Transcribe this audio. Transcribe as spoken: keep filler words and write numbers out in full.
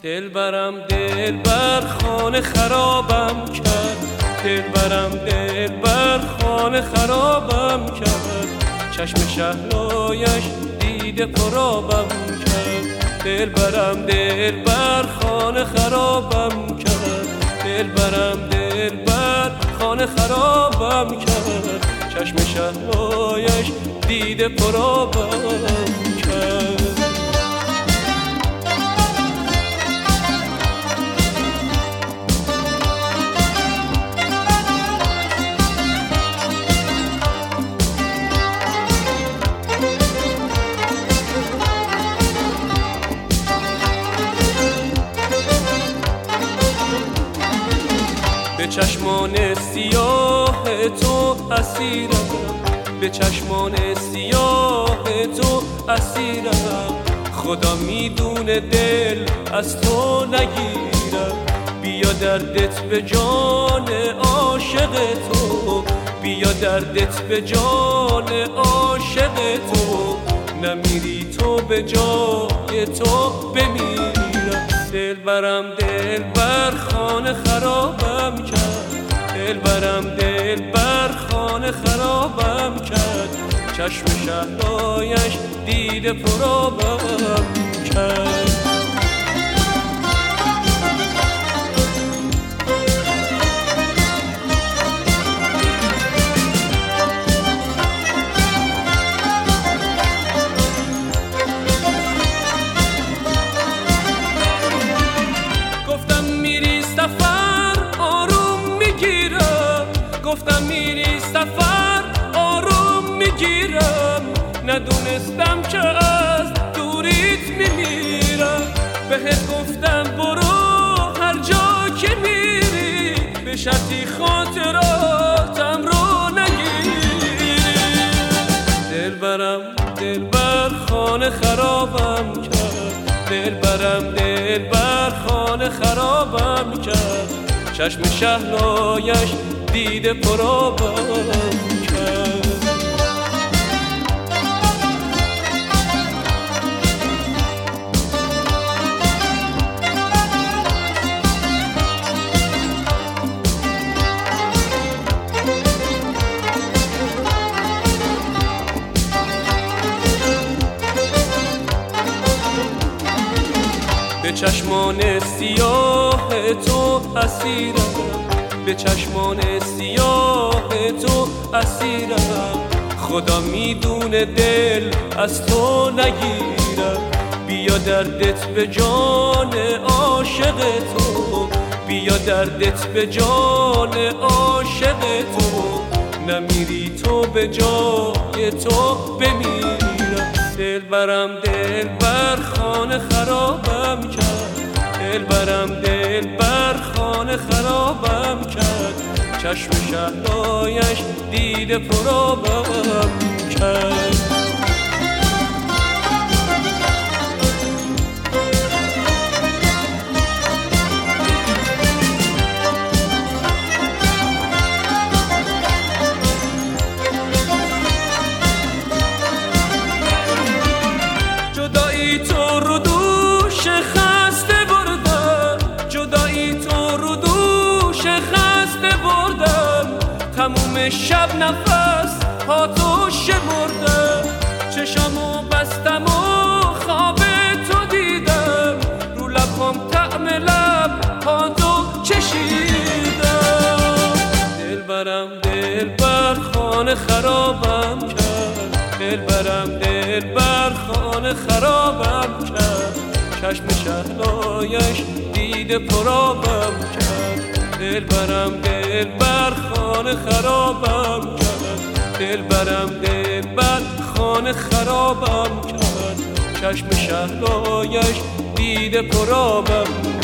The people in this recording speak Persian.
دلبرم دلبر خانه خرابم کرد، دلبرم دلبر خانه خرابم کرد، چشم شهلایش دیده پرابم کرد. دلبرم دلبر خانه خرابم کرد، دلبرم دلبر خانه خرابم کرد، چشم شهلایش دیده پرابم کرد. به چشمان سیاه تو اسیرم، به چشمان سیاه تو اسیرم، خدا میدونه دل از تو نگیرم. بیا دردت به جان عاشق تو، بیا دردت به جان عاشق تو، نمیری تو به جای تو بمیرم. دلبرم دلبر خانه خرابم کرد، دلبرم دلبر خانه خرابم کرد، چشم شهلایش دیده پرابم کرد. گفتم میری سفر آروم میگیرم، ندونستم که از دوریت میمیرم. بهت گفتم برو هر جا که میری، به شرطی خاطراتم رو نگیری. دلبرم دلبر خانه خرابم کرد، دلبرم دلبر خانه خرابم کرد، چشم شهلایش دیده پرابم کرد. به چشمان سیاه تو اسیرم، به چشمان سیاه تو اسیرم، خدا میدونه دل از تو نگیرم. بیا دردت به جان عاشق تو، بیا دردت به جان عاشق تو، نمیری تو به جای تو بمیرم. دلبرم دلبر خانه خرابم کرد، دلبرم دلبر خانه خرابم کرد، چشم شهلایش دیده پرابم کرد. جدایی تو رو دوش خسته بردم، جدایی تو رو دوش خسته بردم، تموم شب نفس ها تو شمردم، چشمو بستم و خواب تو دیدم، رو لبام طعم لب ها تو چشیدم. دلبرم دلبر خانه خرابم کرد، دلبرم دلبر خانه خرابم کرد، چشم شهلایش دیده پرابم کرد. دلبرم دلبر خانه خرابم کرد، دلبرم دلبر خانه خرابم کرد، چشم شهلایش دیده پرابم